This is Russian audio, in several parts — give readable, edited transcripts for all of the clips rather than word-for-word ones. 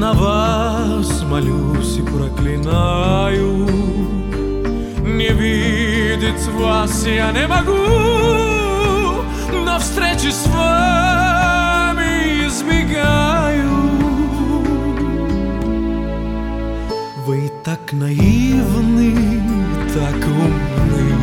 на вас молюсь и проклинаю. Не видеть вас я не могу, но встречи с вами избегаю. Вы так наивны, так умны,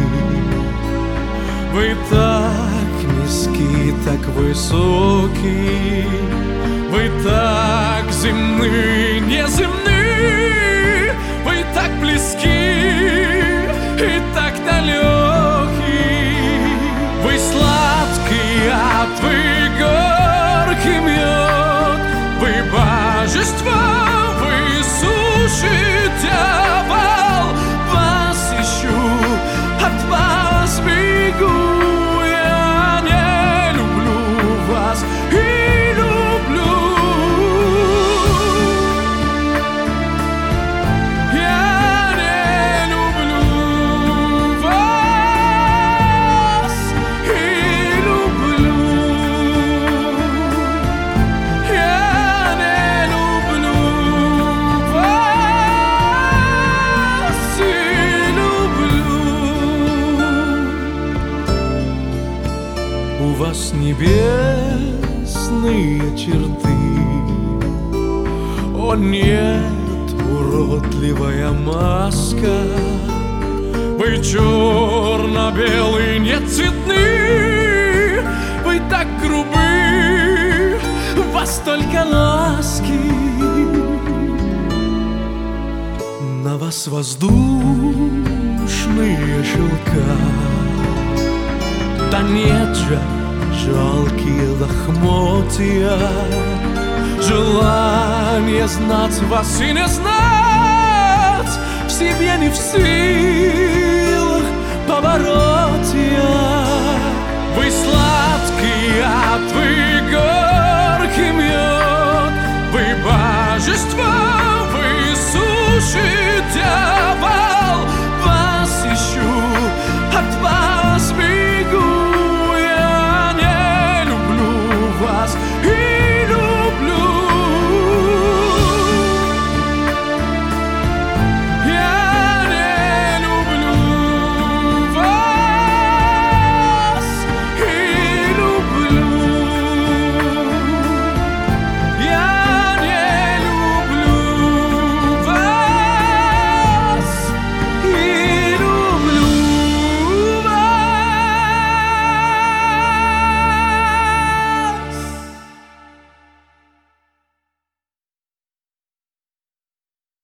вы так низки, так высоки, вы так земны, неземны, вы так близки и так далеки. Вы сладкий яд, вы горький мед, вы божество, вы сущий дьявол. Вас ищу, от вас бегу. Я не люблю вас и люблю. Я не люблю вас и люблю. Я не люблю вас и люблю. У вас небесные черты, о нет, уродливая маска. Вы черно-белый, не цветны, вы так грубы, в вас только ласки. На вас воздушные шелка, да нет же, жалкие лохмотья. Желание знать вас и не знать, в себе не в силах побороть.